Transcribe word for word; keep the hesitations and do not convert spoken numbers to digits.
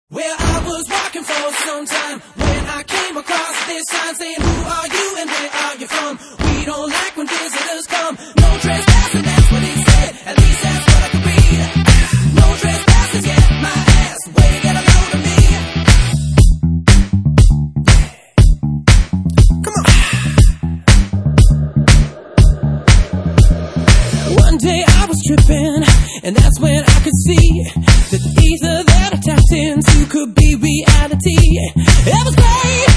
Well, I was walking for some time when I came across this sign saying, who are you and where are you from? We don't like when visitors come. No trespassing, that's what it said. At least that's what I could read. No trespassing, yeah, my ass. Way to get a load of me. Come on. One day I was tripping, and that's when I could see that the ether that I tapped into could be reality. It was great.